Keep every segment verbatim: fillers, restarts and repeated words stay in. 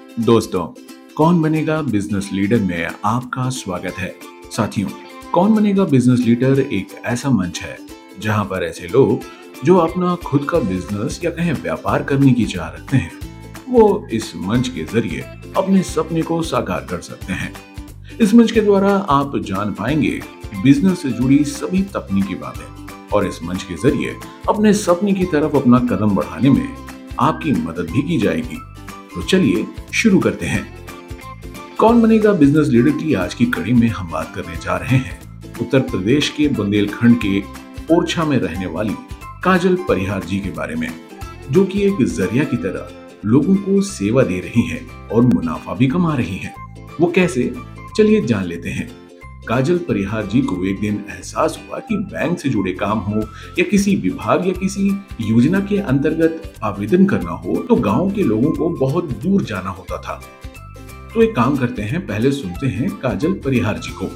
दोस्तों, कौन बनेगा बिजनेस लीडर में आपका स्वागत है। साथियों, कौन बनेगा बिजनेस लीडर एक ऐसा मंच है जहां पर ऐसे लोग जो अपना खुद का बिजनेस या कहें व्यापार करने की चाह रखते हैं, वो इस मंच के जरिए अपने सपने को साकार कर सकते हैं। इस मंच के द्वारा आप जान पाएंगे बिजनेस से जुड़ी सभी तकनीकी बातें और इस मंच के जरिए अपने सपने की तरफ अपना कदम बढ़ाने में आपकी मदद भी की जाएगी। तो चलिए शुरू करते हैं। कौन बनेगा बिजनेस लीडर की आज की कड़ी में हम बात करने जा रहे हैं उत्तर प्रदेश के बुंदेलखंड के ओरछा में रहने वाली काजल परिहार जी के बारे में, जो कि एक जरिया की तरह लोगों को सेवा दे रही हैं और मुनाफा भी कमा रही हैं। वो कैसे, चलिए जान लेते हैं। काजल परिहार जी को एक दिन एहसास हुआ कि बैंक से जुड़े काम हो या किसी विभाग या किसी योजना के अंतर्गत आवेदन करना हो तो गांव के लोगों को बहुत दूर जाना होता था। तो एक काम करते हैं, पहले सुनते हैं काजल परिहार जी को।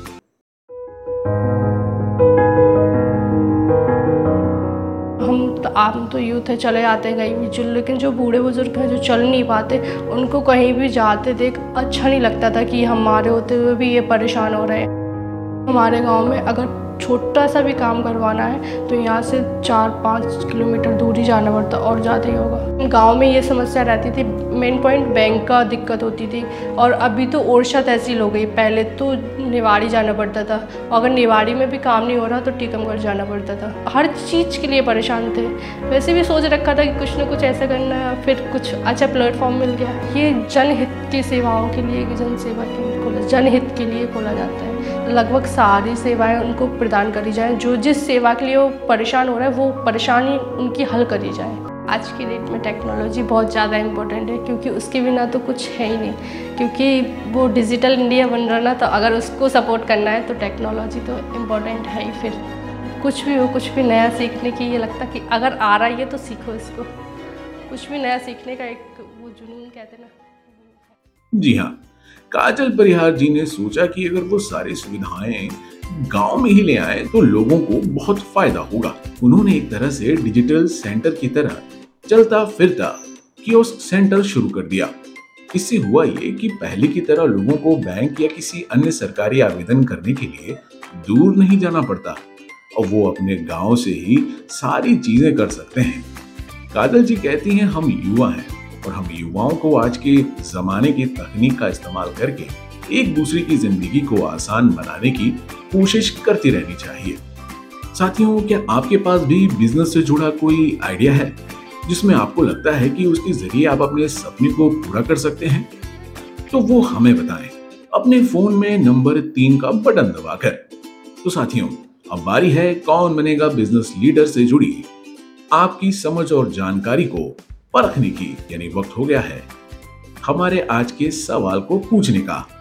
हम तो आम तो यूथ है, चले आते हैं कहीं भी चल, लेकिन जो बूढ़े बुजुर्ग हैं जो चल नहीं पाते, उनको कहीं भी जाते देख अच्छा नहीं लगता था कि हमारे होते हुए भी ये परेशान हो रहे हैं। हमारे गांव में अगर छोटा सा भी काम करवाना है तो यहाँ से चार पाँच किलोमीटर दूर ही जाना पड़ता और ज़्यादा ही होगा। गांव में ये समस्या रहती थी, मेन पॉइंट बैंक का दिक्कत होती थी। और अभी तो ओरछा तहसील हो गई, पहले तो निवाड़ी जाना पड़ता था। अगर निवाड़ी में भी काम नहीं हो रहा तो टीकमगढ़ जाना पड़ता था। हर चीज़ के लिए परेशान थे। वैसे भी सोच रखा था कि कुछ ना कुछ ऐसा करना है, फिर कुछ अच्छा प्लेटफॉर्म मिल गया। ये जनहित की सेवाओं के लिए, जन सेवा के लिए, जनहित के लिए खोला जाता है। लगभग सारी सेवाएं उनको प्रदान करी जाएं, जो जिस सेवा के लिए वो परेशान हो रहा है वो परेशानी उनकी हल करी जाए। आज की डेट में टेक्नोलॉजी बहुत ज़्यादा इम्पोर्टेंट है, क्योंकि उसके बिना तो कुछ है ही नहीं। क्योंकि वो डिजिटल इंडिया बन रहा ना, तो अगर उसको सपोर्ट करना है तो टेक्नोलॉजी तो इम्पोर्टेंट है ही। फिर कुछ भी हो, कुछ भी नया सीखने की ये लगता कि अगर आ रहा है ये तो सीखो इसको। कुछ भी नया सीखने का एक वो जुनून कहते ना। जी हाँ, काजल परिहार जी ने सोचा कि अगर वो सारी सुविधाएं गांव में ही ले आए तो लोगों को बहुत फायदा होगा। उन्होंने एक तरह से डिजिटल सेंटर की तरह चलता फिरता कियोस्क सेंटर शुरू कर दिया। इससे हुआ ये कि पहले की तरह लोगों को बैंक या किसी अन्य सरकारी आवेदन करने के लिए दूर नहीं जाना पड़ता और वो अपने गांव से ही सारी चीजें कर सकते हैं। काजल जी कहती हैं, हम युवा हैं और हम युवाओं को आज के जमाने की तकनीक का इस्तेमाल करके एक दूसरे की जिंदगी को आसान बनाने की कोशिश करती रहनी चाहिए। साथियों, क्या आपके पास भी बिजनेस से जुड़ा कोई आइडिया है जिसमें आपको लगता है कि उसके जरिए आप अपने सपने को पूरा कर सकते हैं? तो वो हमें बताएं अपने फोन में नंबर तीन का बटन दबाकर। तो साथियों, अब बारी है कौन बनेगा बिजनेस लीडर से जुड़ी आपकी समझ और जानकारी को परखने की, यानी वक्त हो गया है हमारे आज के सवाल को पूछने का।